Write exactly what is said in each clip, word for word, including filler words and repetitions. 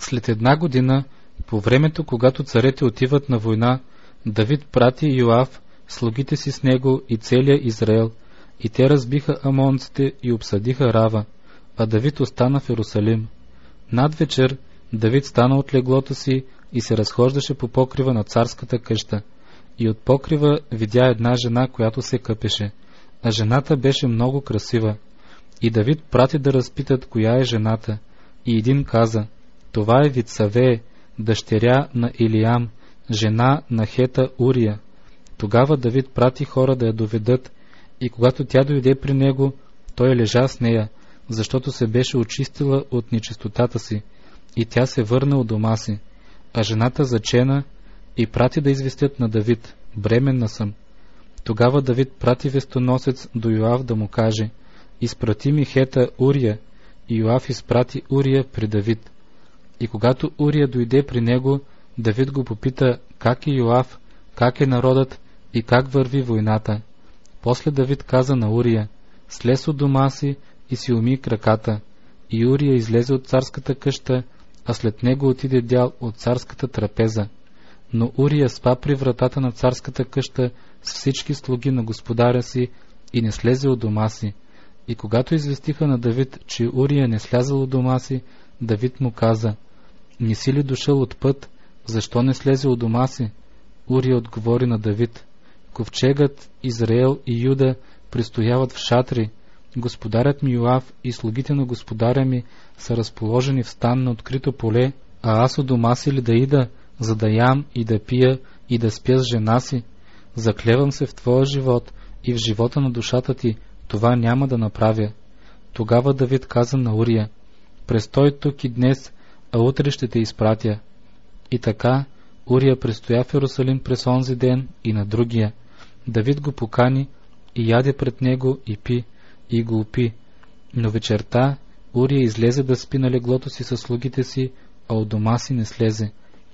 След една година, по времето, когато царете отиват на война, Давид прати Йоав, слугите си с него и целия Израел, и те разбиха амонците и обсадиха Рава, а Давид остана в Йерусалим. Над вечер Давид стана от леглото си и се разхождаше по покрива на царската къща. И от покрива видя една жена, която се къпеше, а жената беше много красива. И Давид прати да разпитат коя е жената. И един каза: това е Витсавее, дъщеря на Илиам, жена на Хета Урия. Тогава Давид прати хора да я доведат, и когато тя дойде при него, той лежа с нея, защото се беше очистила от нечистотата си, и тя се върна от дома си. А жената зачена и прати да известят на Давид: бременна съм. Тогава Давид прати вестоносец до Йоав да му каже: изпрати ми Хета Урия. И Йоав изпрати Урия при Давид. И когато Урия дойде при него, Давид го попита как е Йоав, как е народът и как върви войната. После Давид каза на Урия: слез от дома си и си уми краката. И Урия излезе от царската къща, а след него отиде дял от царската трапеза. Но Урия спа при вратата на царската къща с всички слуги на господаря си и не слезе от дома си. И когато известиха на Давид, че Урия не слязал от дома си, Давид му каза: не си ли дошъл от път, защо не слезе от дома си? Урия отговори на Давид: ковчегът, Израел и Юда престояват в шатри, господарят ми Йоав и слугите на господаря ми са разположени в стан на открито поле, а аз от дома си ли да ида, за да ям и да пия и да спя с жена си? Заклевам се в твоя живот и в живота на душата ти, това няма да направя. Тогава Давид каза на Урия: престой тук и днес, а утре ще те изпратя. И така Урия престоя в Йерусалим през онзи ден и на другия. Давид го покани и яде пред него и пи, и го опи. Но вечерта Урия излезе да спи на леглото си със слугите си, а от дома си не слезе.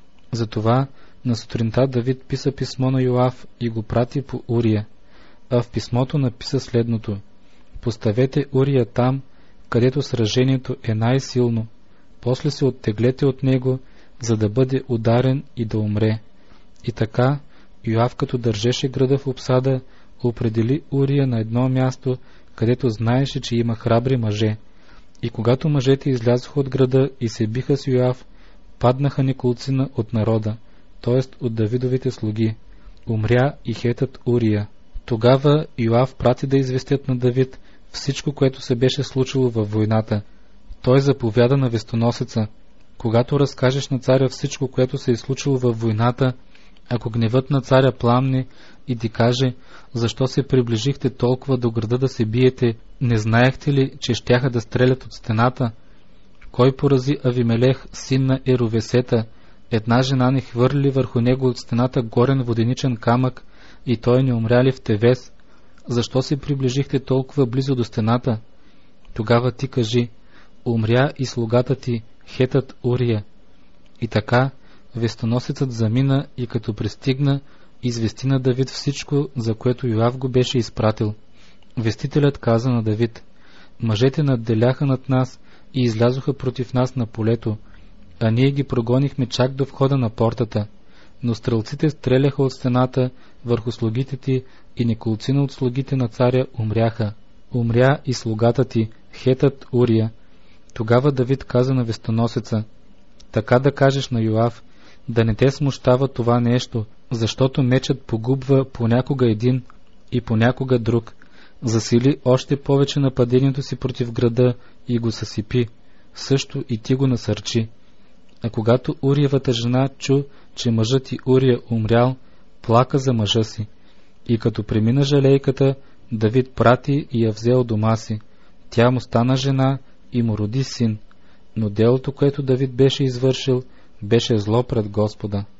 Затова на сутринта Давид писа писмо на Йоав и го прати по Урия. А в писмото написа следното: поставете Урия там, където сражението е най-силно, после се оттеглете от него, за да бъде ударен и да умре. И така Йоав, като държеше града в обсада, определи Урия на едно място, където знаеше, че има храбри мъже. И когато мъжете излязоха от града и се биха с Йоав, паднаха неколцина от народа, т.е. от Давидовите слуги. Умря и Хетът Урия. Тогава Йоав прати да известят на Давид всичко, което се беше случило във войната. Той заповяда на вестоносеца: когато разкажеш на царя всичко, което се е случило във войната, ако гневът на царя пламне и ти каже: защо се приближихте толкова до града да се биете, не знаехте ли, че щяха да стрелят от стената? Кой порази Авимелех, син на Еровесета? Една жена не хвърли върху него от стената горен воденичен камък и той не умря ли в Тевес? Защо се приближихте толкова близо до стената? Тогава ти кажи: умря и слугата ти, Хетът Урия. И така вестоносецът замина и като пристигна, извести на Давид всичко, за което Йоав го беше изпратил. Вестителят каза на Давид: мъжете надделяха над нас и излязоха против нас на полето, а ние ги прогонихме чак до входа на портата. Но стрелците стреляха от стената върху слугите ти и неколцина от слугите на царя умряха. Умря и слугата ти, Хетът Урия. Тогава Давид каза на вестоносеца: така да кажеш на Йоав, да не те смущава това нещо, защото мечът погубва понякога един и понякога друг. Засили още повече нападението си против града и го съсипи. Също и ти го насърчи. А когато Уриевата жена чу, че мъжът ти Урия умрял, плака за мъжа си. И като премина жалейката, Давид прати и я взел дома си. Тя му стана жена и му роди син. Но делото, което Давид беше извършил, беше зло пред Господа.